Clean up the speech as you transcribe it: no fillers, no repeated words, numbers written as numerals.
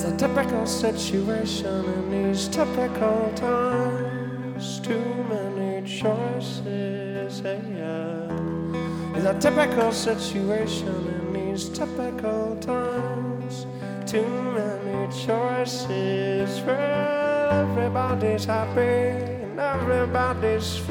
It's a typical situation in these typical times. Too many choices, yeah. It's a typical situation in these typical times. Too many choices. Well, everybody's happy and everybody's free.